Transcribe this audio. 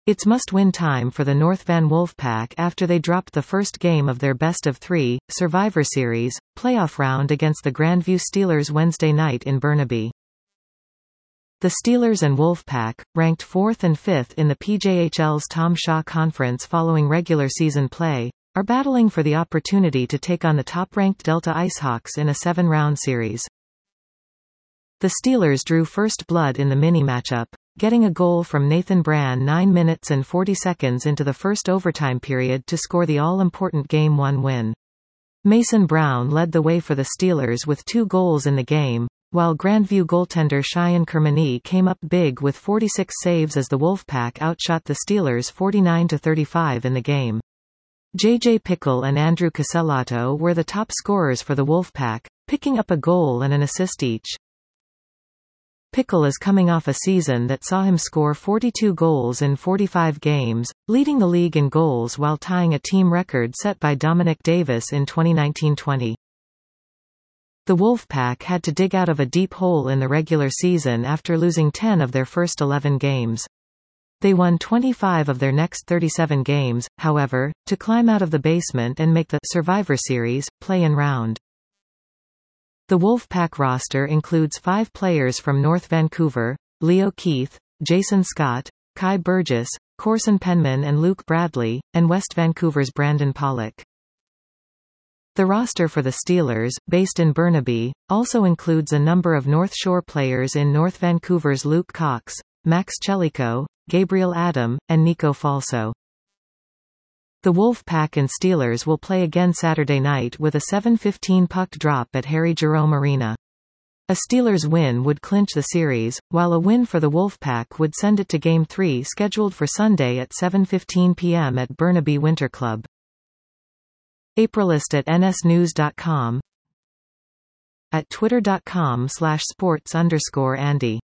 It's must-win time for the North Van Wolfpack after they dropped the first game of their best-of-3, Survivor Series, playoff round against the Grandview Steelers Wednesday night in Burnaby. The Steelers and Wolfpack, ranked 4th and 5th in the PJHL's Tom Shaw Conference following regular season play, are battling for the opportunity to take on the top-ranked Delta IceHawks in a 7-round series. The Steelers drew first blood in the mini-matchup, getting a goal from Nathan Brann 9 minutes and 40 seconds into the first overtime period to score the all-important Game 1 win. Mason Brown led the way for the Steelers with 2 goals in the game, while Grandview goaltender Cheyenne Kermany came up big with 46 saves as the Wolfpack outshot the Steelers 49-35 in the game. J.J. Pickle and Andrew Casellato were the top scorers for the Wolfpack, picking up a goal and an assist each. Pickle is coming off a season that saw him score 42 goals in 45 games, leading the league in goals while tying a team record set by Dominic Davis in 2019-20. The Wolfpack had to dig out of a deep hole in the regular season after losing 10 of their first 11 games. They won 25 of their next 37 games, however, to climb out of the basement and make the Survivor Series play-in round. The Wolfpack roster includes 5 players from North Vancouver: Leo Keith, Jason Scott, Kai Burgess, Corson Penman and Luke Bradley, and West Vancouver's Brandon Pollock. The roster for the Steelers, based in Burnaby, also includes a number of North Shore players in North Vancouver's Luke Cox, Max Chelico, Gabriel Adam, and Nico Falso. The Wolfpack and Steelers will play again Saturday night with a 7:15 puck drop at Harry Jerome Arena. A Steelers win would clinch the series, while a win for the Wolfpack would send it to Game 3 scheduled for Sunday at 7:15 p.m. at Burnaby Winter Club. Aprilist at nsnews.com, at twitter.com/sports_Andy